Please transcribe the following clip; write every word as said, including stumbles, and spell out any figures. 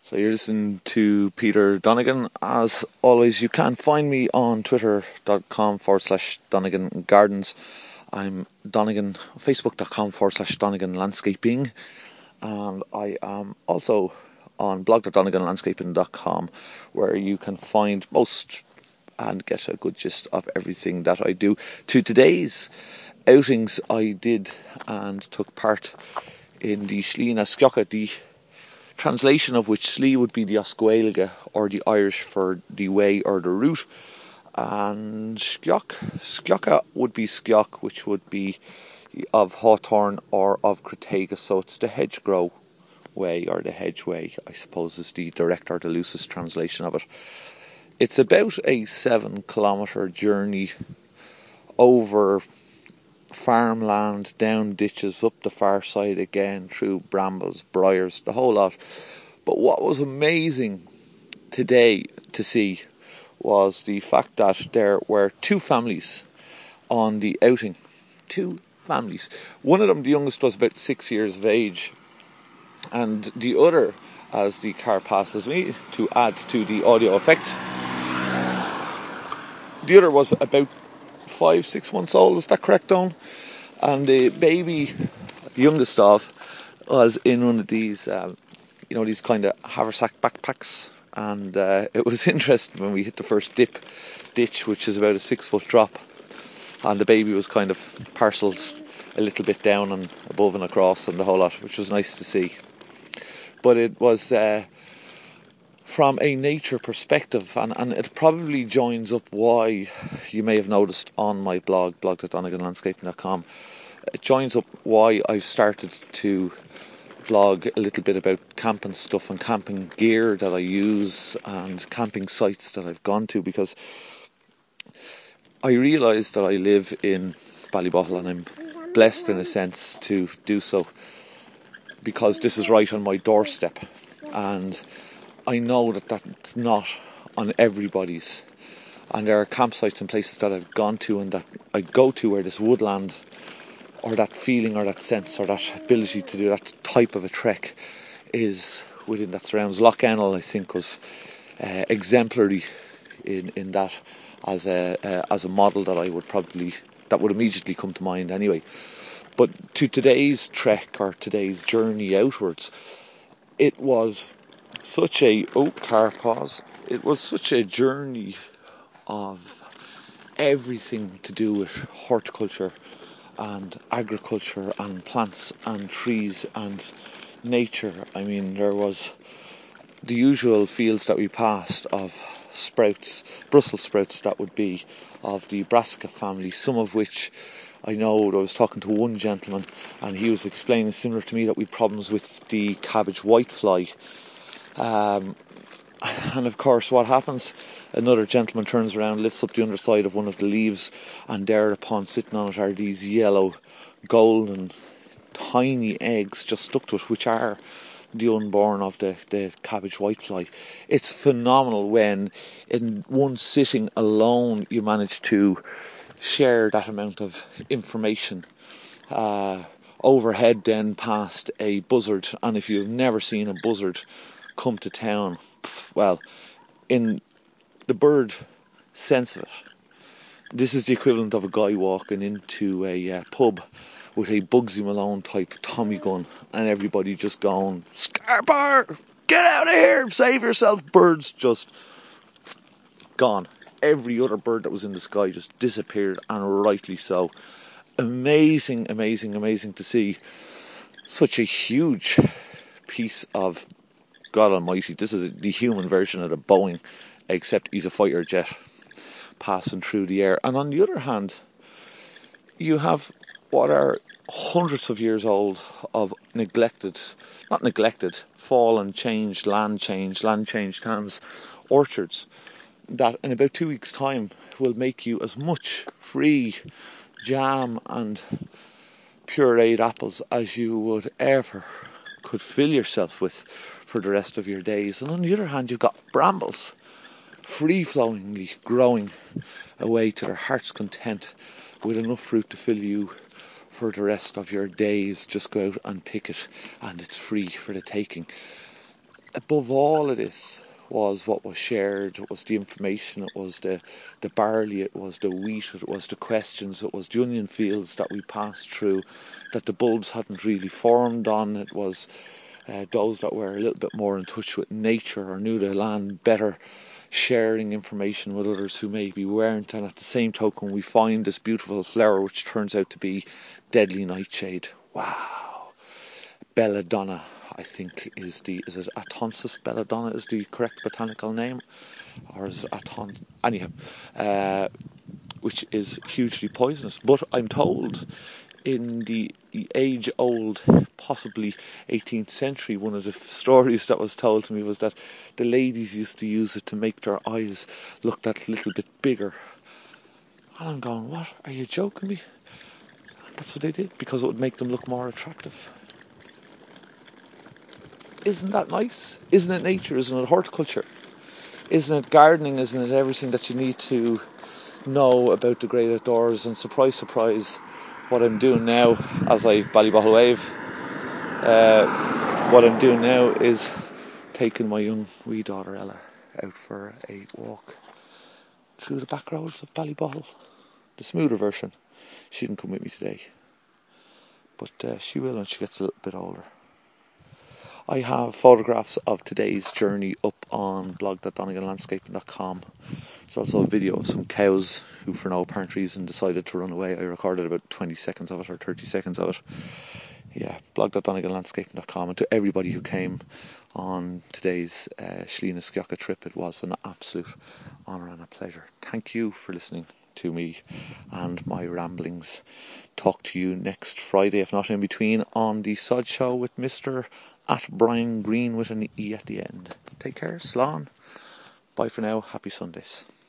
So you're listening to Peter Donegan. As always, you can find me on twitter.com forward slash Donegan Gardens. I'm Donegan, facebook.com forward slash Donegan Landscaping. And I am also on blog dot donegan landscaping dot com, where you can find most and get a good gist of everything that I do. To today's outings, I did and took part in the Slí na Sceocha, the translation of which Slí would be the Oscuelga, or the Irish for the way or the route, and Sceoch, Sceocha would be Sceoch, which would be of Hawthorne or of Crataegus, so it's the hedgerow way or the hedgeway, I suppose, is the direct or the loosest translation of it. It's about a seven kilometre journey over farmland, down ditches, up the far side again, through brambles, briars, the whole lot. But what was amazing today to see was the fact that there were two families on the outing. Two families. One of them, the youngest, was about six years of age, and the other, as the car passes me to add to the audio effect, the other was about five, six months old. Is that correct, Dawn? And the baby, the youngest of, was in one of these, um, you know, these kind of haversack backpacks. And uh, it was interesting when we hit the first dip ditch, which is about a six foot drop, and the baby was kind of parcelled a little bit down and above and across and the whole lot, which was nice to see. But it was uh, from a nature perspective, and, and it probably joins up why you may have noticed on my blog, blog dot donegan landscaping dot com, it joins up why I've started to blog a little bit about camping stuff and camping gear that I use and camping sites that I've gone to, because I realise that I live in Ballybottle, and I'm blessed in a sense to do so because this is right on my doorstep, and I know that that's not on everybody's, and there are campsites and places that I've gone to and that I go to where this woodland or that feeling or that sense or that ability to do that type of a trek is within that surrounds. Loch Ennel, I think, was uh, exemplary in, in that as a uh, as a model that I would probably, that would immediately come to mind anyway. But to today's trek or today's journey outwards, it was such a, oh, car pause, it was such a journey of everything to do with horticulture and agriculture and plants and trees and nature. I mean, there was the usual fields that we passed of sprouts, Brussels sprouts that would be, of the brassica family, some of which I know. I was talking to one gentleman and he was explaining similar to me that we had problems with the cabbage whitefly. Um, and of course what happens, another gentleman turns around, lifts up the underside of one of the leaves, and thereupon sitting on it are these yellow golden tiny eggs just stuck to it, which are the unborn of the, the cabbage whitefly. It's phenomenal when in one sitting alone you manage to share that amount of information. Uh, overhead then passed a buzzard, and if you've never seen a buzzard come to town, well, in the bird sense of it, this is the equivalent of a guy walking into a uh, pub with a Bugsy Malone type Tommy gun and everybody just going, "Scarper, get out of here, save yourself." Birds just gone. Every other bird that was in the sky just disappeared, and rightly so. Amazing, amazing, amazing to see such a huge piece of, God almighty, this is the human version of the Boeing, except he's a fighter jet passing through the air. And on the other hand, you have what are hundreds of years old of neglected, not neglected, fallen, changed, land changed, land changed hands, orchards, that in about two weeks' time will make you as much free jam and pureed apples as you would ever could fill yourself with for the rest of your days. And on the other hand, you've got brambles free-flowingly growing away to their heart's content with enough fruit to fill you for the rest of your days. Just go out and pick it, and it's free for the taking. above all of this was what was shared. It was the information, it was the, the barley, it was the wheat, it was the questions, it was the onion fields that we passed through that the bulbs hadn't really formed on. It was uh, those that were a little bit more in touch with nature or knew the land better, sharing information with others who maybe weren't. And at the same token, we find this beautiful flower which turns out to be deadly nightshade. Wow. Belladonna, I think, is the is it Atonsis belladonna is the correct botanical name, or is it Aton? Anyhow, uh, which is hugely poisonous. But I'm told, in the age-old, possibly eighteenth century, one of the stories that was told to me was that the ladies used to use it to make their eyes look that little bit bigger. And I'm going, what? Are you joking me? And that's what they did, because it would make them look more attractive. Isn't that nice? Isn't it nature? Isn't it horticulture? Isn't it gardening? Isn't it everything that you need to know about the great outdoors? And surprise, surprise, what I'm doing now as I ballybottle wave, uh, what I'm doing now is taking my young wee daughter Ella out for a walk through the back roads of Ballybottle, the smoother version. She didn't come with me today, but uh, she will when she gets a little bit older. I have photographs of today's journey up on blog dot donegan landscaping dot com. There's also a video of some cows who, for no apparent reason, decided to run away. I recorded about twenty seconds of it, or thirty seconds of it. Yeah, blog dot donegan landscaping dot com. And to everybody who came on today's uh, Sliana Sciocca trip, it was an absolute honour and a pleasure. Thank you for listening to me and my ramblings. Talk to you next Friday, if not in between, on the Sod Show with Mister at Brian Green with an E at the end. Take care, Slán. Bye for now. Happy Sundays.